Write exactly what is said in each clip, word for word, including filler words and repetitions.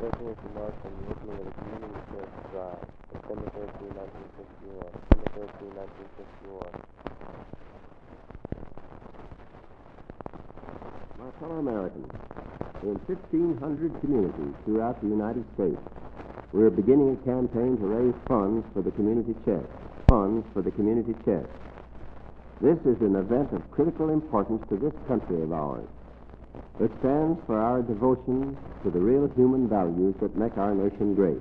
President's remarks on the opening of the Community Church Drive, September thirteenth, nineteen sixty-one. September thirteenth, nineteen sixty-one. My fellow Americans, in fifteen hundred communities throughout the United States, we are beginning a campaign to raise funds for the community chest. Funds for the community chest. This is an event of critical importance to this country of ours. It stands for our devotion to the real human values that make our nation great.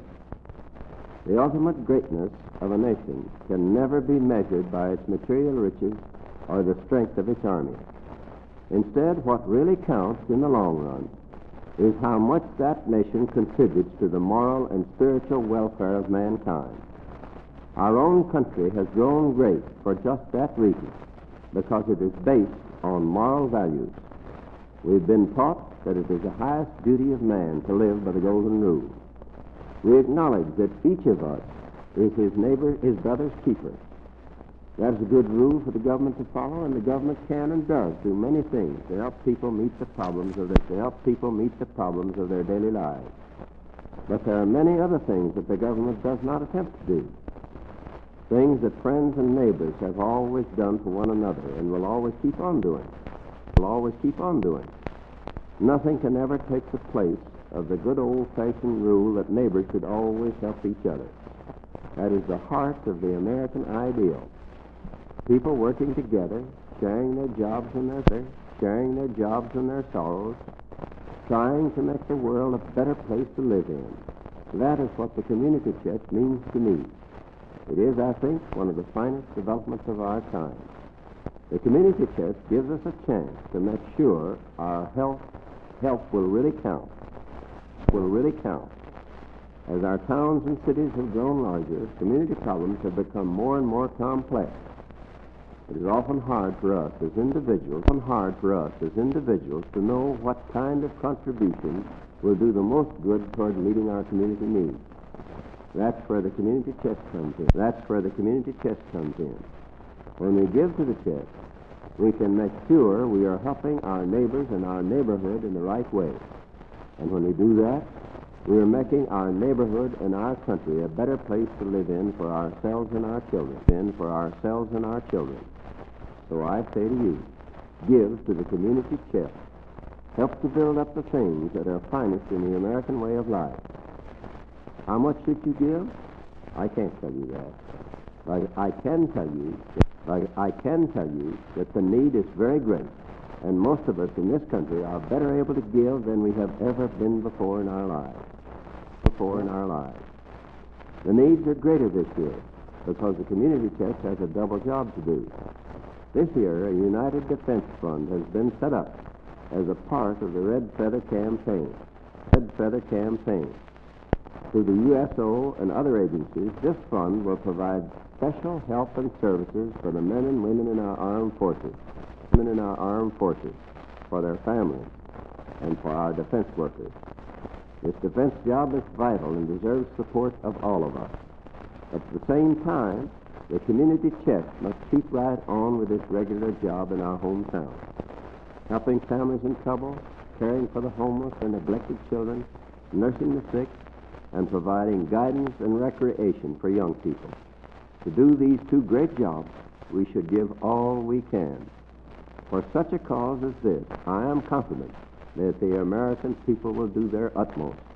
The ultimate greatness of a nation can never be measured by its material riches or the strength of its army. Instead, what really counts in the long run is how much that nation contributes to the moral and spiritual welfare of mankind. Our own country has grown great for just that reason, because it is based on moral values. We've been taught that it is the highest duty of man to live by the golden rule. We acknowledge that each of us is his neighbor, his brother's keeper. That is a good rule for the government to follow, and the government can and does do many things to help people meet the problems of their, to help people meet the problems of their daily lives. But there are many other things that the government does not attempt to do. Things that friends and neighbors have always done for one another and will always keep on doing. Will always keep on doing. Nothing can ever take the place of the good old-fashioned rule that neighbors should always help each other. That is the heart of the American ideal. People working together, sharing their jobs and their sharing their jobs and their sorrows, trying to make the world a better place to live in. That is what the community church means to me. It is, I think, one of the finest developments of our time. The community church gives us a chance to make sure our health, help will really count, will really count. As our towns and cities have grown larger, community problems have become more and more complex. It is often hard for us as individuals, often hard for us as individuals to know what kind of contribution will do the most good toward meeting our community needs. That's where the community chest comes in. That's where the community chest comes in. When we give to the chest, we can make sure we are helping our neighbors and our neighborhood in the right way. And when we do that, we are making our neighborhood and our country a better place to live in for ourselves and our children. In for ourselves and our children. So I say to you, give to the community chest. Help to build up the things that are finest in the American way of life. How much should you give? I can't tell you that. But I can tell you, but I can tell you that the need is very great, and most of us in this country are better able to give than we have ever been before in our lives. Before in our lives. The needs are greater this year because the community chest has a double job to do. This year, a United Defense Fund has been set up as a part of the Red Feather Campaign. Red Feather Campaign. Through the U S O and other agencies, this fund will provide special help and services for the men and women in our armed forces, women in our armed forces, for their families, and for our defense workers. This defense job is vital and deserves support of all of us. At the same time, the community chest must keep right on with its regular job in our hometown, helping families in trouble, caring for the homeless and neglected children, nursing the sick, and providing guidance and recreation for young people. To do these two great jobs, we should give all we can. For such a cause as this, I am confident that the American people will do their utmost